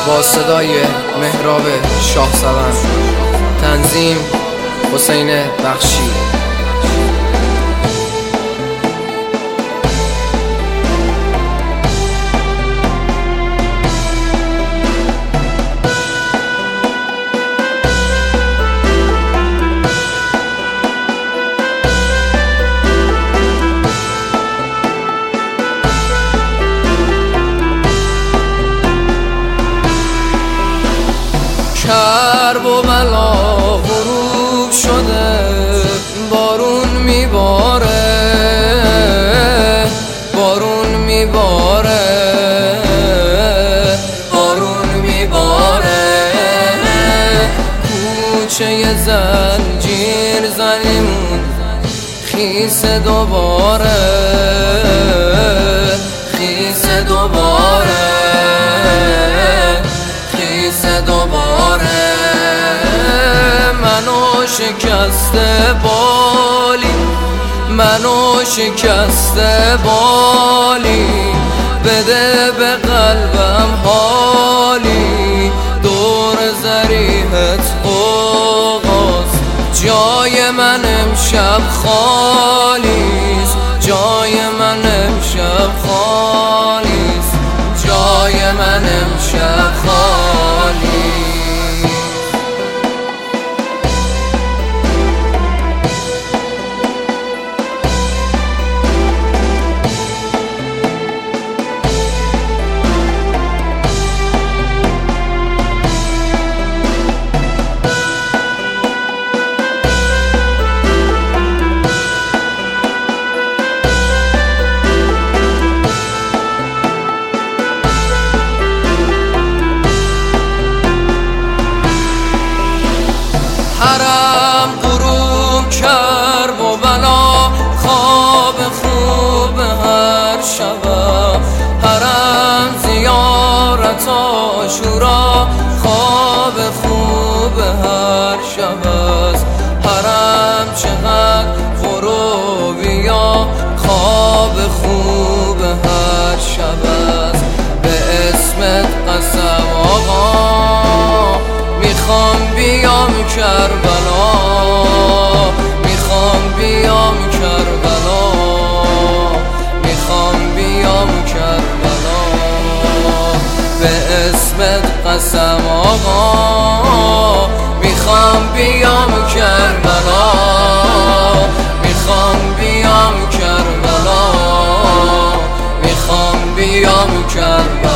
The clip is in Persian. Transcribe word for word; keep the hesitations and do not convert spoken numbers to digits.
با صدای مهراب شاهسوند، تنظیم حسین بخشی. کرب و بلا غروب شده، بارون میباره، بارون میباره، بارون میباره. کوچه زنجیر زنیمون خیس دوباره، خیس دوباره، خیس دوباره. منو شکسته بالی، منو شکسته بالی، بده به قلبم حالی. دور ضریحت قوقاست، جای من امشب خالیست، جای من امشب خالیست، جای من امشب خالی. حرم غروب کرب و بلا، خواب خوب هر شب. حرم زیارت عاشورا، خواب خوب هر شب است. حرم چقدر غروبیا، خواب خوب هر شب است. به اسمت قسم آقا، میخوام بیام کربلا، میخوام بیام کربلا، میخوام بیام کربلا. به اسمت قسم آقا، میخوام بیام کربلا، میخوام بیام کربلا، میخوام بیام کربلا.